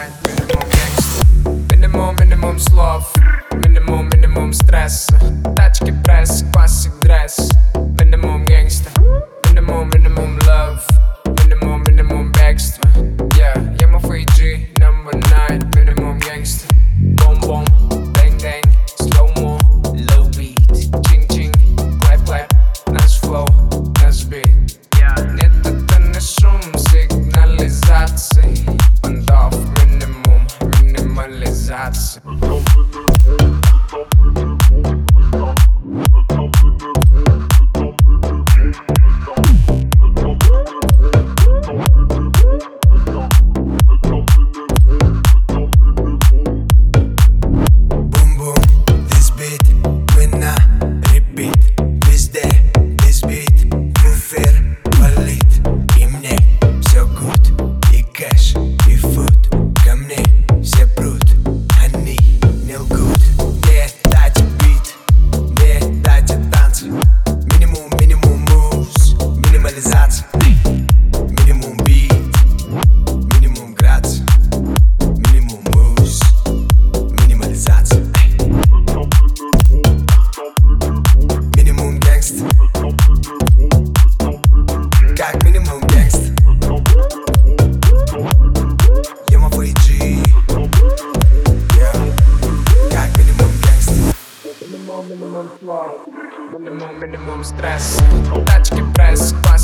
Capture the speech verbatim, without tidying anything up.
night. Минимум гангста, минимум, минимум слов, минимум, минимум стресса. Тачки пресс, классик дресс. Минимум гангста, минимум, минимум love, минимум, минимум бегство. Yeah, я мой эй джи, number nine. Минимум гангста, бом-бом, бэнг-бэнг, slow-mo, low beat, чин-чин, клэп-клэп, наш flow, наш beat. Нет, это не шум сигнализации, бандов минимум, минимализации. Минимум, минимум стресс, тачки пресс, класс.